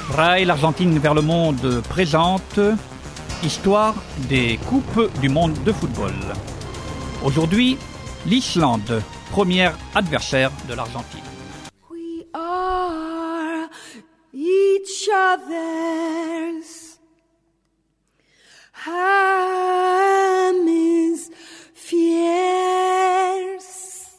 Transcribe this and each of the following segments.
RAI, l'Argentine vers le monde présente Histoire des Coupes du monde de football. Aujourd'hui, l'Islande, premier adversaire de l'Argentine. We are each other's hemispheres.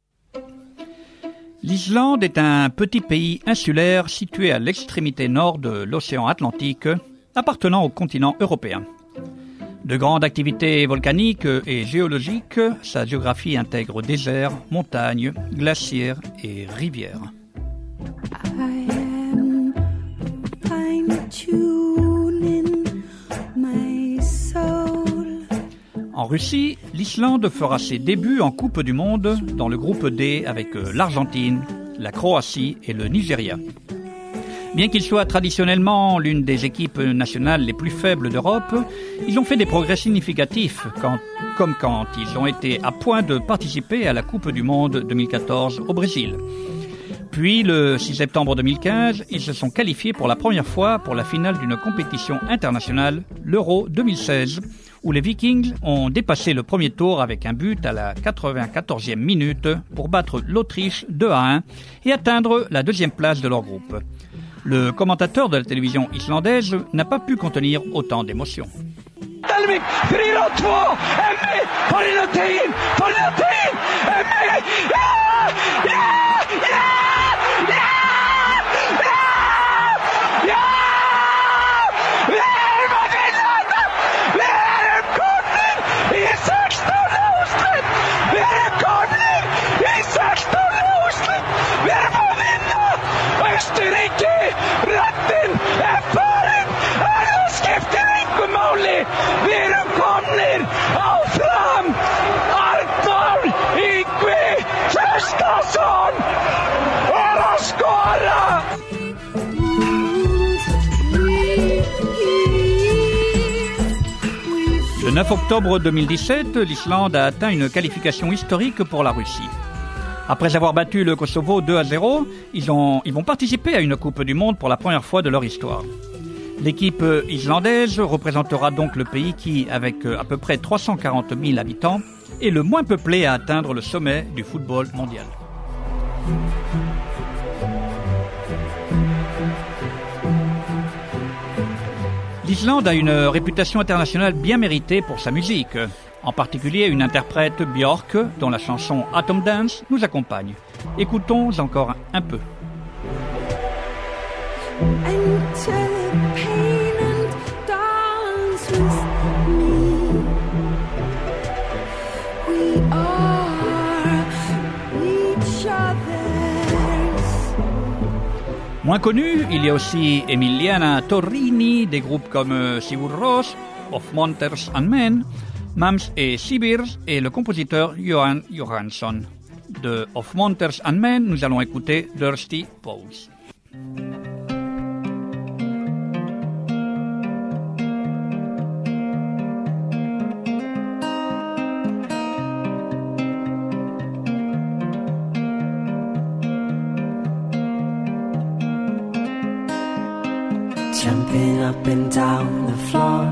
L'Islande est un petit pays insulaire situé à l'extrémité nord de l'océan Atlantique, appartenant au continent européen. De grandes activités volcaniques et géologiques, sa géographie intègre déserts, montagnes, glaciers et rivières. I am fine-tuning my soul. En Russie, l'Islande fera ses débuts en Coupe du Monde dans le groupe D avec l'Argentine, la Croatie et le Nigeria. Bien qu'ils soient traditionnellement l'une des équipes nationales les plus faibles d'Europe, ils ont fait des progrès significatifs, comme quand ils ont été à point de participer à la Coupe du Monde 2014 au Brésil. Puis, le 6 septembre 2015, ils se sont qualifiés pour la première fois pour la finale d'une compétition internationale, l'Euro 2016, où les Vikings ont dépassé le premier tour avec un but à la 94e minute pour battre l'Autriche 2-1 et atteindre la deuxième place de leur groupe. Le commentateur de la télévision islandaise n'a pas pu contenir autant d'émotions. Le 9 octobre 2017, l'Islande a atteint une qualification historique pour la Russie. Après avoir battu le Kosovo 2-0, ils vont participer à une Coupe du Monde pour la première fois de leur histoire. L'équipe islandaise représentera donc le pays qui, avec à peu près 340 000 habitants, est le moins peuplé à atteindre le sommet du football mondial. L'Islande a une réputation internationale bien méritée pour sa musique. En particulier, une interprète, Björk, dont la chanson Atom Dance nous accompagne. Écoutons encore un peu. Moins connu, il y a aussi Emiliana Torrini, des groupes comme Sigur Rós, Of Monsters and Men, Mams et Sibirs et le compositeur Johan Johansson. De Of Monsters and Men, nous allons écouter Thirsty Pose. Jumping up and down the floor.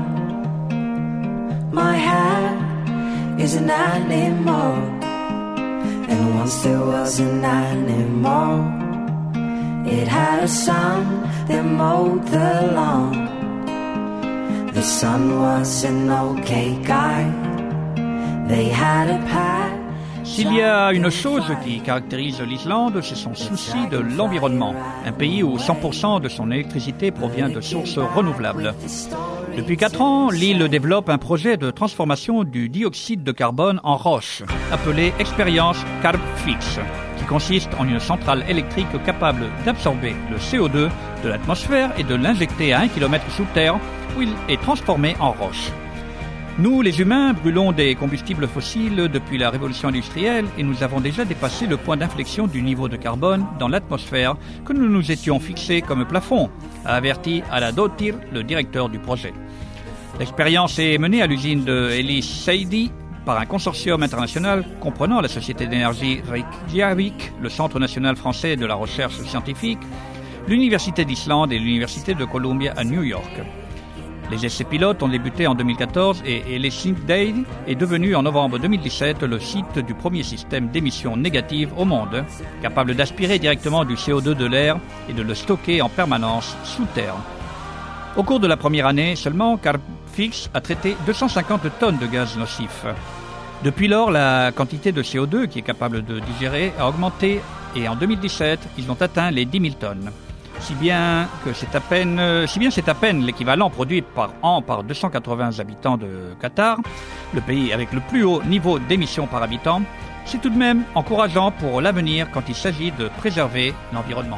My hair is an animal, and once there was an animal. It had a son that mowed the lawn. The son was an okay guy. They had a pet. S'il y a une chose qui caractérise l'Islande, c'est son souci de l'environnement. Un pays où 100% de son électricité provient de sources renouvelables. Depuis 4 ans, l'île développe un projet de transformation du dioxyde de carbone en roche, appelé expérience Carbfix, qui consiste en une centrale électrique capable d'absorber le CO2 de l'atmosphère et de l'injecter à 1 km sous terre, où il est transformé en roche. Nous, les humains, brûlons des combustibles fossiles depuis la révolution industrielle et nous avons déjà dépassé le point d'inflexion du niveau de carbone dans l'atmosphère que nous nous étions fixés comme plafond, a averti Aladottir, le directeur du projet. L'expérience est menée à l'usine de Elis Seidi par un consortium international comprenant la Société d'énergie Reykjavik, le Centre national français de la recherche scientifique, l'Université d'Islande et l'Université de Columbia à New York. Les essais pilotes ont débuté en 2014 et Helsinki est devenu en novembre 2017 le site du premier système d'émissions négatives au monde, capable d'aspirer directement du CO2 de l'air et de le stocker en permanence sous terre. Au cours de la première année seulement, Carbfix a traité 250 tonnes de gaz nocifs. Depuis lors, la quantité de CO2 qui est capable de digérer a augmenté et en 2017, ils ont atteint les 10 000 tonnes. Si bien c'est à peine l'équivalent produit par an par 280 habitants de Qatar, le pays avec le plus haut niveau d'émissions par habitant, c'est tout de même encourageant pour l'avenir quand il s'agit de préserver l'environnement.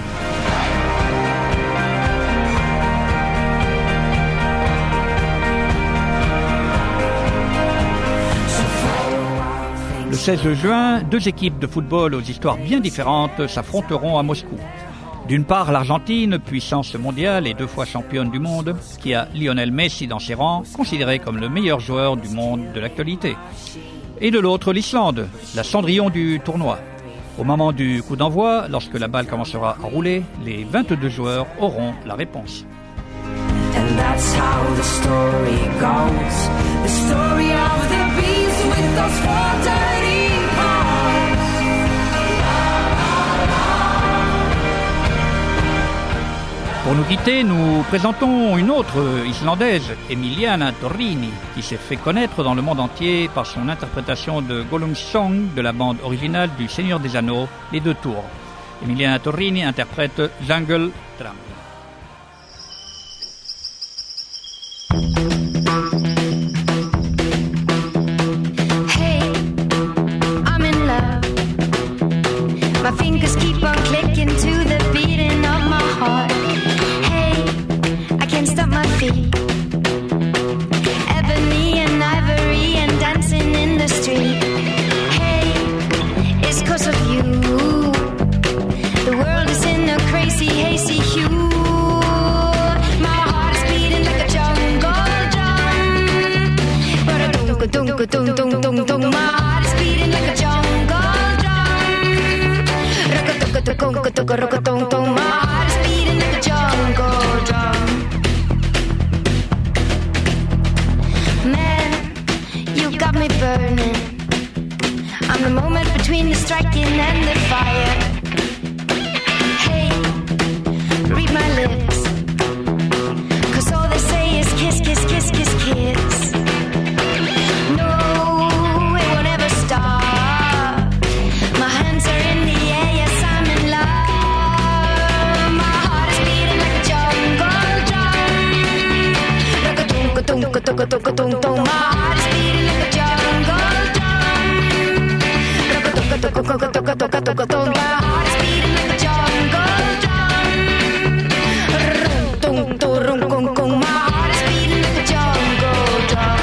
Le 16 juin, deux équipes de football aux histoires bien différentes s'affronteront à Moscou. D'une part, l'Argentine, puissance mondiale et 2 fois championne du monde, qui a Lionel Messi dans ses rangs, considéré comme le meilleur joueur du monde de l'actualité. Et de l'autre, l'Islande, la cendrillon du tournoi. Au moment du coup d'envoi, lorsque la balle commencera à rouler, les 22 joueurs auront la réponse. And that's how the story goes. The story of the bees with those 4 dirty paws. Pour nous quitter, nous présentons une autre Islandaise, Emiliana Torrini, qui s'est fait connaître dans le monde entier par son interprétation de Gollum Song de la bande originale du Seigneur des Anneaux, Les Deux Tours. Emiliana Torrini interprète Jungle Tramp. My fingers keep on clicking to the beating of my heart. Hey, I can't stop my feet. Ebony and ivory and dancing in the street. Hey, it's 'cause of you. The world is in a crazy, hazy hue. My heart is beating like a jungle drum. But a dunk-a-dunk-a-dunk-dunk-dunk-dunk. My heart is beating like a jungle. My heart is beating like a jungle drum. Man, you got me burning. I'm the moment between the striking and the fire. Hey, read my lips, 'cause all they say is kiss, kiss, kiss, kiss, kiss. No, it won't ever stop. My hands are in the air, yes, I'm in love. My heart is beating like a jungle drum. Rock-a-dunk-a-dunk-a-dunk-a-dunk-a-dunk. My heart is beating like a jungle drum. Rock-a-dunk-a-dunk-a-dunk-a-dunk-a-dunk. My heart is beating like a jungle drum. Rum-tum-tum-rum-kum-kum. My heart is beating like a jungle drum.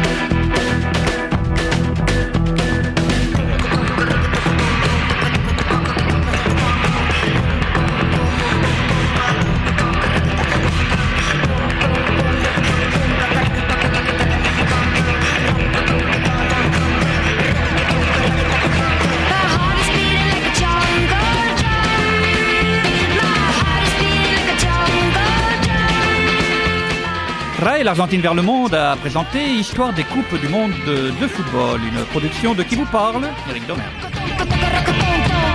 RAI, l'Argentine vers le monde, a présenté Histoire des Coupes du Monde de football, une production de Qui vous parle, Eric Domer.